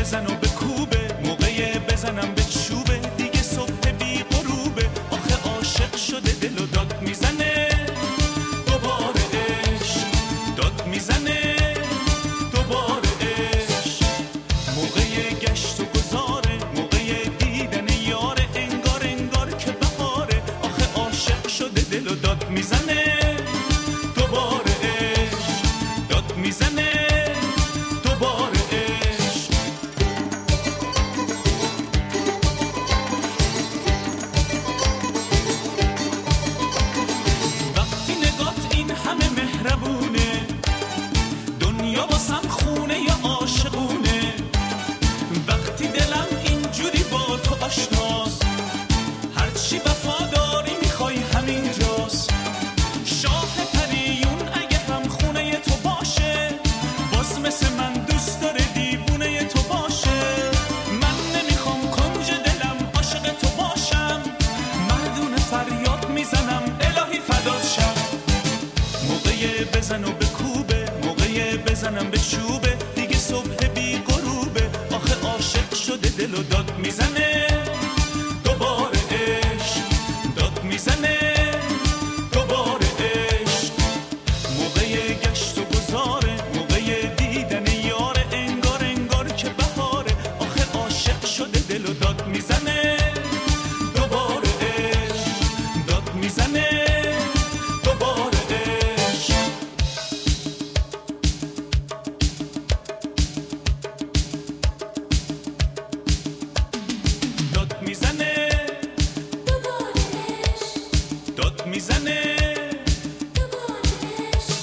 بزن و بکوبه، موقع بزنم به چوبه، دیگه صبح بی غروبه. آخه عاشق شده دل و داد میزنه، دوباره عشق داد میزنه، دوباره عشق. موقع گشت و گذاره، موقع دیدن یاره، انگار انگار که بهاره. آخه عاشق شده دل و داد میزنه، دوباره عشق داد میزنه، دوباره عشق. وقتی نگات این همه مهربونه، دنیا واسم خونه یا عاشقونه. وقتی دلم اینجوری با تو آشناست، هرچی وفاداری میخوای همینجاست. شاه پریون اگه هم خونه تو باشه، باز مثل من دوست داره دیوونه تو باشه. من نمیخوام کنج دلم عاشق تو باشم، مردونه فریاد میزنم الهی فدات شم. موقع بزن و بکوبه، موقع بزنم به چوبه، دیگه صبح بی غروبه. آخه عاشق شده دل و داد میزنه، دوباره عشق داد میزنه، دوباره عشق. موقع گشت و گذاره، موقع دیدن یاره، انگار انگار که بهاره. آخه عاشق شده دل و داد میزنه، دوباره عشق داد میزنه، دوباره عشق. داد میزنه، دوباره عشق، داد میزنه، دوباره عشق.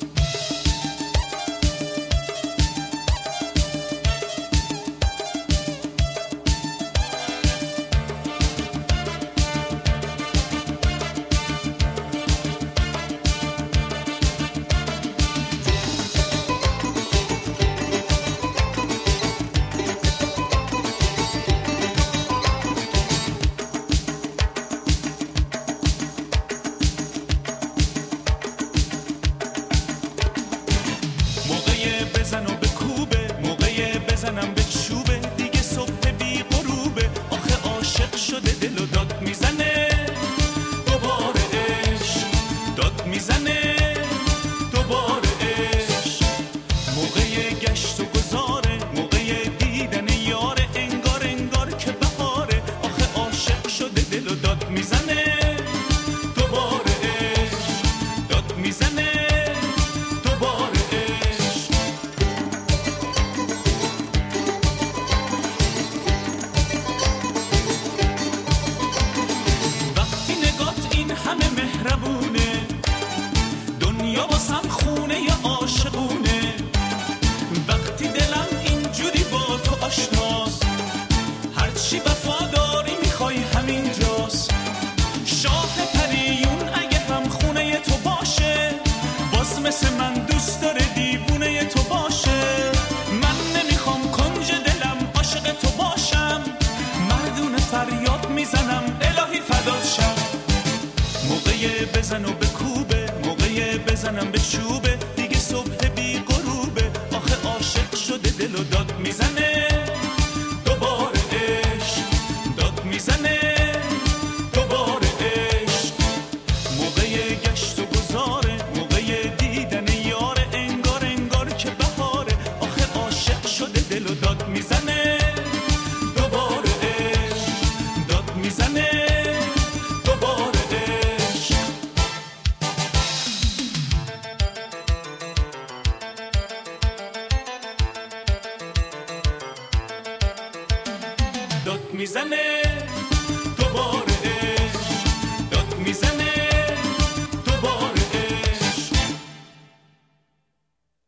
موقع بزن و بکوبه، موقع بزنم به چوبه، دیگه صبح بی غروبه. آخه عاشق شده دل و داد میزنه، دوباره عشق داد میزنه، دوباره عشق. موقع گشت و گذاره، موقع دیدن یاره، انگار انگار که بهاره. آخه عاشق شده دل و داد میزنه، دوباره عشق داد میزنه، دوباره عشق. وقتی نگات این همه مهربونه، دنیا واسم خونه یا عاشقونه. وقتی دلم اینجوری با تو آشناست، هرچی وفاداری میخوای همینجاست. شاه پریون اگه هم خونه تو باشه، باز مثل من دوست داره دیوونه تو باشه. من نمیخوام کنج دلم عاشق تو باشم، مردونه فریاد میزنم الهی فدات شم. موقع بزن و بکوبه، موقع بزنم به چوبه، دیگه صبح بی غروبه. آخه عاشق شده دل و داد میزنه، دوباره عشق داد میزنه، دوباره عشق. موقع گشت و گذاره، موقع دیدن یاره، انگار انگار که بهاره. آخه عاشق شده دل و داد میزنه، دوباره عشق داد میزنه، دوباره عشق. داد میزنه،